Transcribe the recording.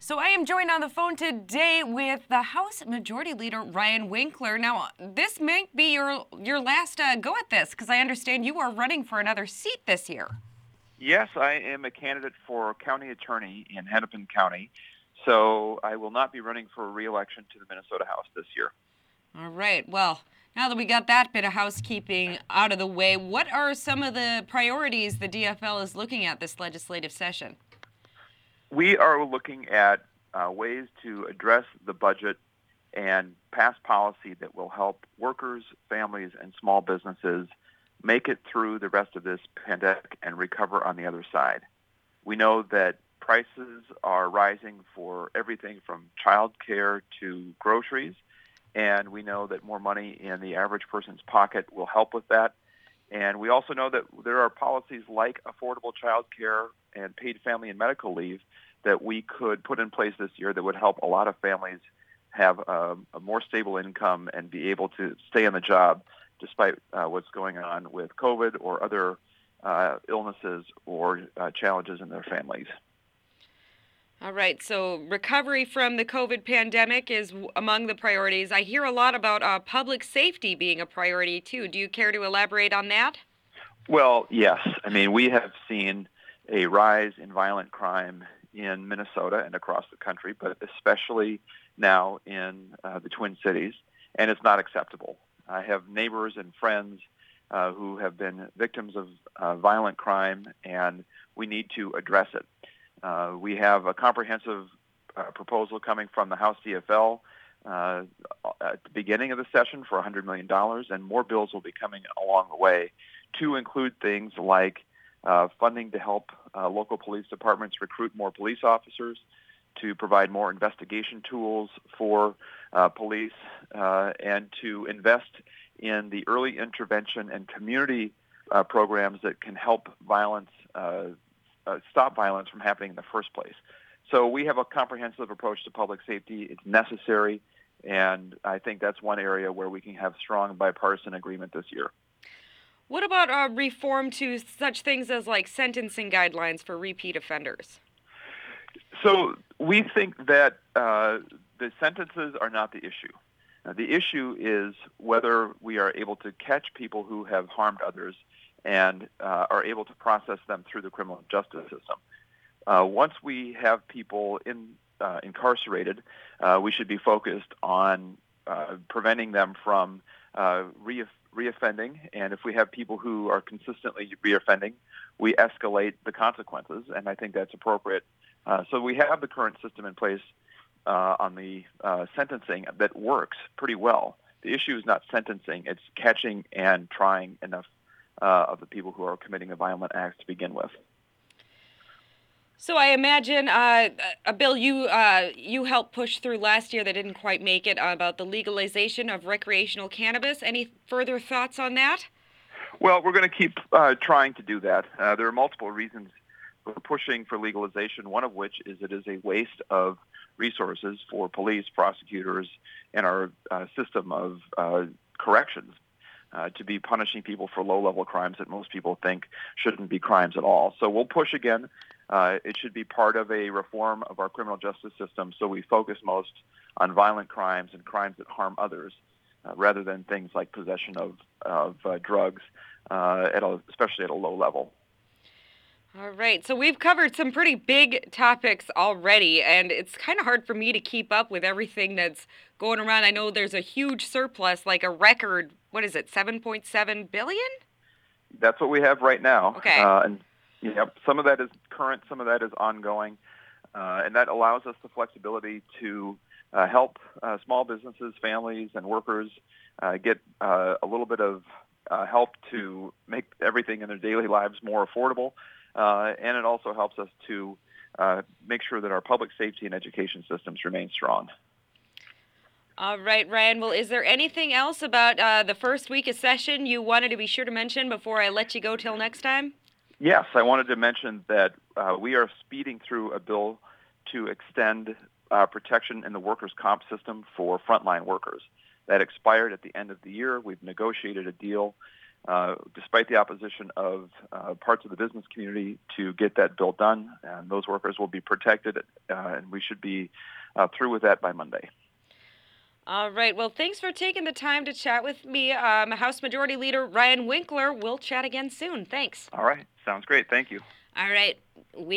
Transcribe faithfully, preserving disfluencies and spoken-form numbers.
So I am joined on the phone today with the House Majority Leader Ryan Winkler. Now, this might be your your last uh, go at this, because I understand you are running for another seat this year. Yes, I am a candidate for county attorney in Hennepin County, so I will not be running for re-election to the Minnesota House this year. All right. Well, now that we got that bit of housekeeping out of the way, what are some of the priorities the D F L is looking at this legislative session? We are looking at uh, ways to address the budget and pass policy that will help workers, families, and small businesses make it through the rest of this pandemic and recover on the other side. We know that prices are rising for everything from child care to groceries, and we know that more money in the average person's pocket will help with that. And we also know that there are policies like affordable child care and paid family and medical leave that we could put in place this year that would help a lot of families have a, a more stable income and be able to stay on the job despite uh, what's going on with COVID or other uh, illnesses or uh, challenges in their families. All right, so recovery from the COVID pandemic is w- among the priorities. I hear a lot about uh, public safety being a priority too. Do you care to elaborate on that? Well, yes. I mean, we have seen a rise in violent crime in Minnesota and across the country, but especially now in uh, the Twin Cities, and it's not acceptable. I have neighbors and friends uh, who have been victims of uh, violent crime, and we need to address it. Uh, we have a comprehensive uh, proposal coming from the House D F L uh, at the beginning of the session for one hundred million dollars, and more bills will be coming along the way to include things like uh, funding to help uh, local police departments recruit more police officers, to provide more investigation tools for uh, police, uh, and to invest in the early intervention and community uh, programs that can help violence uh, Uh, stop violence from happening in the first place. So we have a comprehensive approach to public safety. It's necessary, and I think that's one area where we can have strong bipartisan agreement this year. What about uh, reform to such things as like sentencing guidelines for repeat offenders? So we think that uh, the sentences are not the issue. Uh, the issue is whether we are able to catch people who have harmed others and uh, are able to process them through the criminal justice system. Uh, once we have people in, uh, incarcerated, uh, we should be focused on uh, preventing them from uh, re- reoffending. And if we have people who are consistently reoffending, we escalate the consequences, and I think that's appropriate. Uh, so we have the current system in place uh, on the uh, sentencing that works pretty well. The issue is not sentencing, it's catching and trying enough Uh, of the people who are committing the violent acts to begin with. So I imagine uh, a bill you uh, you helped push through last year that didn't quite make it about the legalization of recreational cannabis. Any further thoughts on that? Well, we're going to keep uh, trying to do that. Uh, there are multiple reasons for pushing for legalization, one of which is it is a waste of resources for police, prosecutors, and our uh, system of uh, corrections. Uh, to be punishing people for low-level crimes that most people think shouldn't be crimes at all. So we'll push again. Uh, it should be part of a reform of our criminal justice system so we focus most on violent crimes and crimes that harm others uh, rather than things like possession of, of uh, drugs, uh, at a, especially at a low level. All right, so we've covered some pretty big topics already, and it's kind of hard for me to keep up with everything that's going around. I know there's a huge surplus, like a record, what is it, seven point seven billion dollars? That's what we have right now. Okay. Uh, and you know, some of that is current, some of that is ongoing, uh, and that allows us the flexibility to uh, help uh, small businesses, families, and workers uh, get uh, a little bit of uh, help to make everything in their daily lives more affordable. Uh, and it also helps us to uh, make sure that our public safety and education systems remain strong. All right, Ryan. Well, is there anything else about uh, the first week of session you wanted to be sure to mention before I let you go till next time? Yes, I wanted to mention that uh, we are speeding through a bill to extend uh, protection in the workers' comp system for frontline workers. That expired at the end of the year. We've negotiated a deal uh, despite the opposition of uh, parts of the business community, to get that bill done. And those workers will be protected, uh, and we should be uh, through with that by Monday. All right. Well, thanks for taking the time to chat with me. Um, House Majority Leader Ryan Winkler. We'll chat again soon. Thanks. All right. Sounds great. Thank you. All right.